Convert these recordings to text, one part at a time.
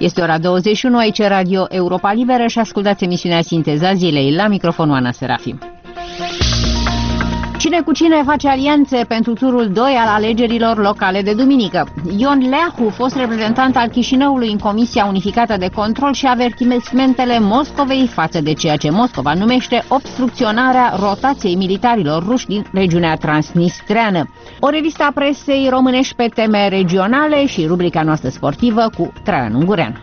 Este ora 21, aici Radio Europa Liberă și ascultați emisiunea Sinteza Zilei. La microfon Oana Serafim. Cine cu cine face alianțe pentru turul 2 al alegerilor locale de duminică? Ion Leahu, fost reprezentant al Chișinăului în Comisia Unificată de Control, și avertimentele Moscovei față de ceea ce Moscova numește obstrucționarea rotației militarilor ruși din regiunea transnistreană. O revistă a presei românești pe teme regionale și rubrica noastră sportivă cu Traian Ungureanu.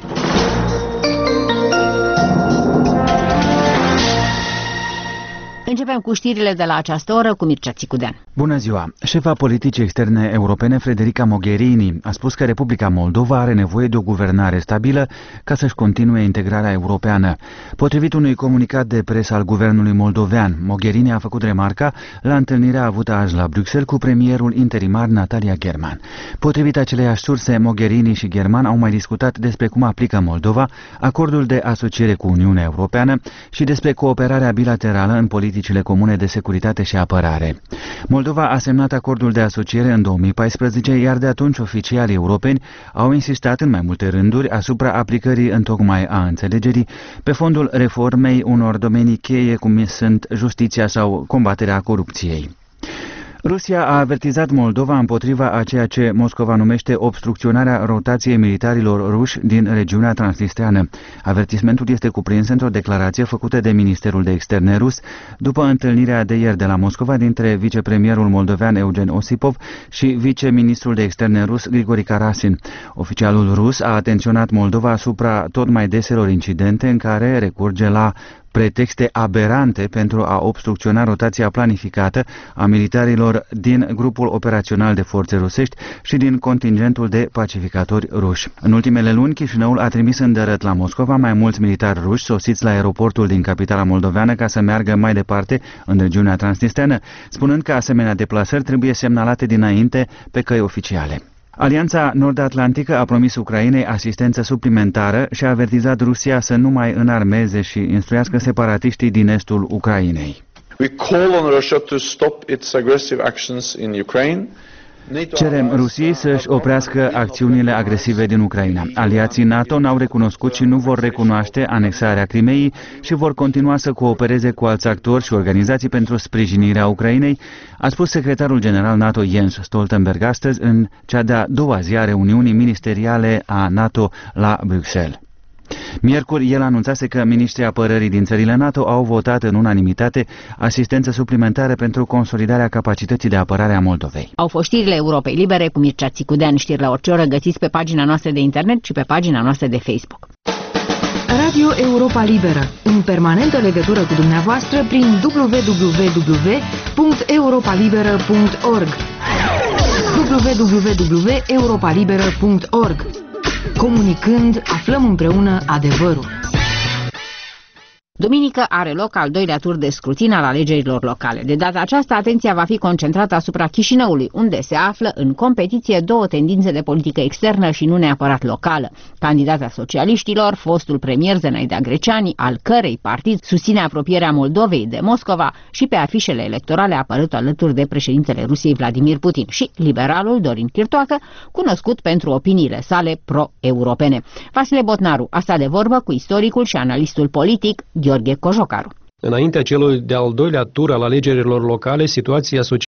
Începem cu știrile de la această oră cu Mircea Țicudean. Bună ziua! Șefa politicii externe europene, Federica Mogherini, a spus că Republica Moldova are nevoie de o guvernare stabilă ca să-și continue integrarea europeană. Potrivit unui comunicat de presă al guvernului moldovean, Mogherini a făcut remarca la întâlnirea avută azi la Bruxelles cu premierul interimar Natalia German. Potrivit aceleiași surse, Mogherini și German au mai discutat despre cum aplică Moldova acordul de asociere cu Uniunea Europeană și despre cooperarea bilaterală în politicile comune de securitate și apărare. Moldova a semnat acordul de asociere în 2014, iar de atunci oficialii europeni au insistat în mai multe rânduri asupra aplicării întocmai a înțelegerii pe fondul reformei unor domenii cheie cum sunt justiția sau combaterea corupției. Rusia a avertizat Moldova împotriva a ceea ce Moscova numește obstrucționarea rotației militarilor ruși din regiunea transnistreană. Avertismentul este cuprins într-o declarație făcută de Ministerul de Externe rus după întâlnirea de ieri de la Moscova dintre vicepremierul moldovean Eugen Osipov și viceministrul de Externe rus Grigori Karasin. Oficialul rus a atenționat Moldova asupra tot mai deselor incidente în care recurge la pretexte aberante pentru a obstrucționa rotația planificată a militarilor din grupul operațional de forțe rusești și din contingentul de pacificatori ruși. În ultimele luni, Chișinăul a trimis îndărăt la Moscova mai mulți militari ruși sosiți la aeroportul din capitala moldoveană ca să meargă mai departe în regiunea transnistreană, spunând că asemenea deplasări trebuie semnalate dinainte pe căi oficiale. Alianța Nord-Atlantică a promis Ucrainei asistență suplimentară și a avertizat Rusia să nu mai înarmeze și instruiască separatiștii din estul Ucrainei. We call on Russia to stop its aggressive actions in Ukraine. Cerem Rusiei să-și oprească acțiunile agresive din Ucraina. Aliații NATO n-au recunoscut și nu vor recunoaște anexarea Crimeii și vor continua să coopereze cu alți actori și organizații pentru sprijinirea Ucrainei, a spus secretarul general NATO Jens Stoltenberg astăzi în cea de-a doua zi a reuniunii ministeriale a NATO la Bruxelles. Miercuri, el anunțase că miniștrii apărării din țările NATO au votat în unanimitate asistență suplimentară pentru consolidarea capacității de apărare a Moldovei. Au fost știrile Europei Libere cu Mircea Țicudean. Știri la orice oră găsiți pe pagina noastră de internet și pe pagina noastră de Facebook. Radio Europa Liberă, în permanentă legătură cu dumneavoastră prin www.europalibera.org www.europalibera.org. Comunicând, aflăm împreună adevărul. Duminică are loc al doilea tur de scrutin al alegerilor locale. De data aceasta, atenția va fi concentrată asupra Chișinăului, unde se află în competiție două tendințe de politică externă și nu neapărat locală. Candidata socialiștilor, fostul premier Zenaida Greceani, al cărei partid susține apropierea Moldovei de Moscova, și pe afișele electorale a apărut alături de președintele Rusiei Vladimir Putin, și liberalul Dorin Chirtoacă, cunoscut pentru opiniile sale pro-europene. Vasile Botnaru a stat de vorbă cu istoricul și analistul politic Gheorghe Cojocaru. Înaintea celui de-al doilea tur al alegerilor locale, situația